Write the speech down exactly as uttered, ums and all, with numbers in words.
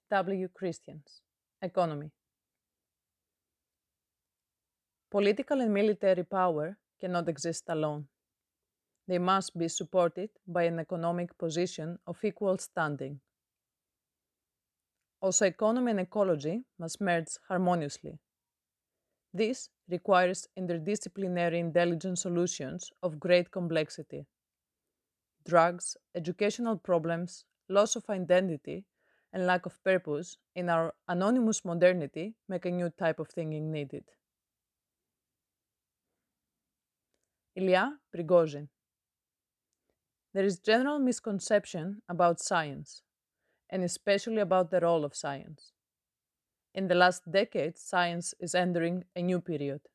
W. Christians. Economy. Political and military power cannot exist alone. They must be supported by an economic position of equal standing. Also, economy and ecology must merge harmoniously. This requires interdisciplinary intelligent solutions of great complexity. Drugs, educational problems, loss of identity, and lack of purpose in our anonymous modernity make a new type of thinking needed. Ilya Prigozhin. There is general misconception about science, and especially about the role of science. In the last decade, science is entering a new period.